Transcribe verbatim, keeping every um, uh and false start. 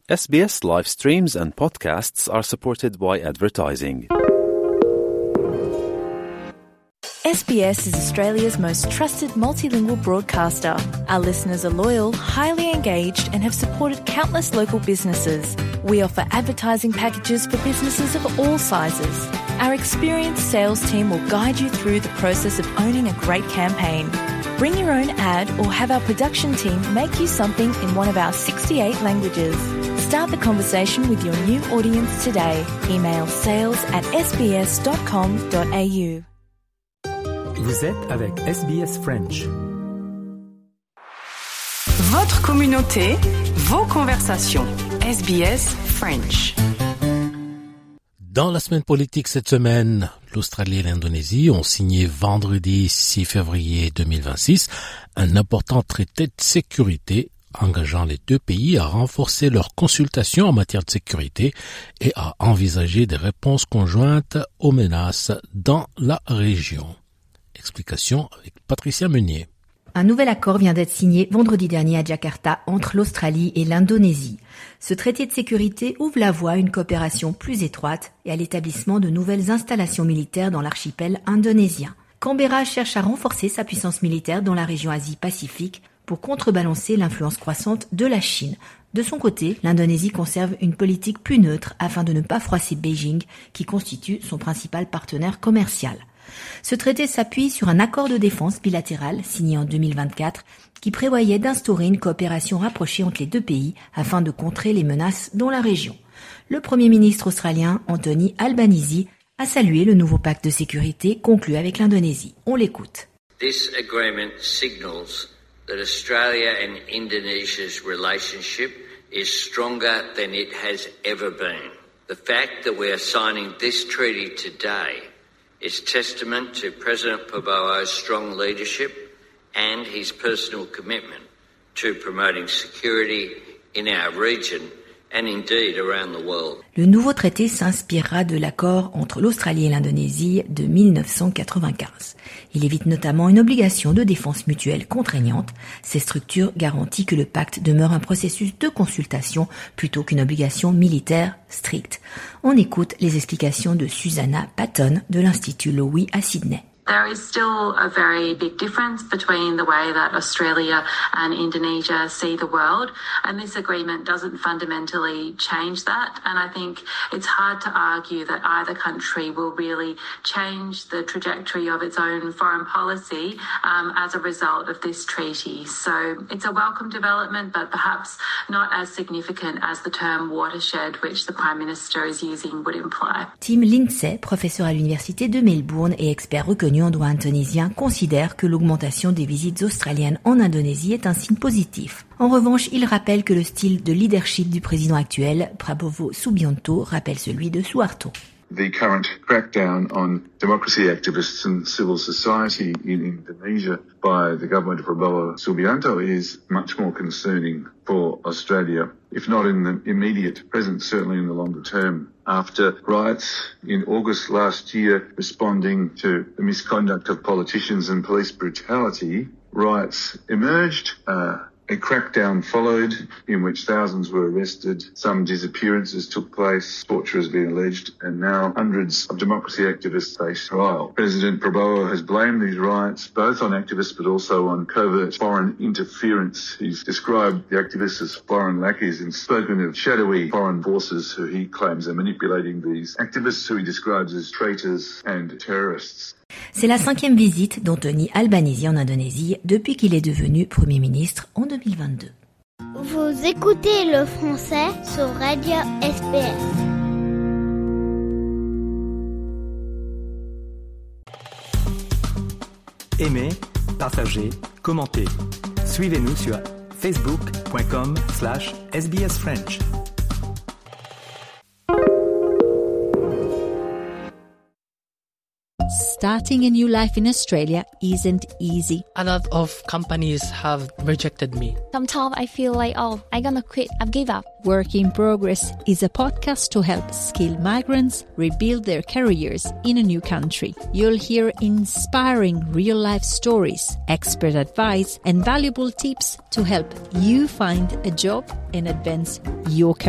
S B S live streams and podcasts are supported by advertising. S B S is Australia's most trusted multilingual broadcaster. Our listeners are loyal, highly engaged, and have supported countless local businesses. We offer advertising packages for businesses of all sizes. Our experienced sales team will guide you through the process of owning a great campaign. Bring your own ad or have our production team make you something in one of our sixty-eight languages. Start the conversation with your new audience today. Email sales at s b s dot com dot a u. Vous êtes avec S B S French. Votre communauté, vos conversations. S B S French. Dans la semaine politique cette semaine, l'Australie et l'Indonésie ont signé vendredi six février deux mille vingt-six un important traité de sécurité engageant les deux pays à renforcer leurs consultations en matière de sécurité et à envisager des réponses conjointes aux menaces dans la région. Explication avec Patricia Meunier. Un nouvel accord vient d'être signé vendredi dernier à Jakarta entre l'Australie et l'Indonésie. Ce traité de sécurité ouvre la voie à une coopération plus étroite et à l'établissement de nouvelles installations militaires dans l'archipel indonésien. Canberra cherche à renforcer sa puissance militaire dans la région Asie-Pacifique pour contrebalancer l'influence croissante de la Chine. De son côté, l'Indonésie conserve une politique plus neutre afin de ne pas froisser Beijing, qui constitue son principal partenaire commercial. Ce traité s'appuie sur un accord de défense bilatéral signé en deux mille vingt-quatre qui prévoyait d'instaurer une coopération rapprochée entre les deux pays afin de contrer les menaces dans la région. Le Premier ministre australien Anthony Albanese a salué le nouveau pacte de sécurité conclu avec l'Indonésie. On l'écoute. This agreement signals that Australia and Indonesia's relationship is stronger than it has ever been. The fact that we are signing this treaty today is testament to President Prabowo's strong leadership and his personal commitment to promoting security in our region and indeed around the world. Le nouveau traité s'inspirera de l'accord entre l'Australie et l'Indonésie de mille neuf cent quatre-vingt-quinze. Il évite notamment une obligation de défense mutuelle contraignante. Ces structures garantissent que le pacte demeure un processus de consultation plutôt qu'une obligation militaire stricte. On écoute les explications de Susanna Patton de l'Institut Lowy à Sydney. There is still a very big difference between the way that Australia and Indonesia see the world, and this agreement doesn't fundamentally change that. And I think it's hard to argue that either country will really change the trajectory of its own foreign policy um, as a result of this treaty. So it's a welcome development, but perhaps not as significant as the term watershed, which the Prime Minister is using, would imply. Tim Lindsay, professeur à l'Université de Melbourne et expert reconnu en droit indonésien, considère que l'augmentation des visites australiennes en Indonésie est un signe positif. En revanche, il rappelle que le style de leadership du président actuel, Prabowo Subianto, rappelle celui de Suharto. The current crackdown on democracy activists and civil society in Indonesia by the government of Prabowo Subianto is much more concerning for Australia, if not in the immediate present, certainly in the longer term. After riots in August last year responding to the misconduct of politicians and police brutality, riots emerged. Uh, A crackdown followed in which thousands were arrested, some disappearances took place, torture has been alleged, and now hundreds of democracy activists face trial. President Prabowo has blamed these riots both on activists but also on covert foreign interference. He's described the activists as foreign lackeys and spoken of shadowy foreign forces who he claims are manipulating these activists, who he describes as traitors and terrorists. C'est la cinquième visite d'Anthony Albanese en Indonésie depuis qu'il est devenu Premier ministre en deux mille vingt-deux. Vous écoutez le français sur Radio S B S. Aimez, partagez, commentez. Suivez-nous sur facebook point com slash S B S French. Starting a new life in Australia isn't easy. A lot of companies have rejected me. Sometimes I feel like, oh, I'm gonna quit, I've give up. Work in Progress is a podcast to help skilled migrants rebuild their careers in a new country. You'll hear inspiring real-life stories, expert advice, and valuable tips to help you find a job and advance your career.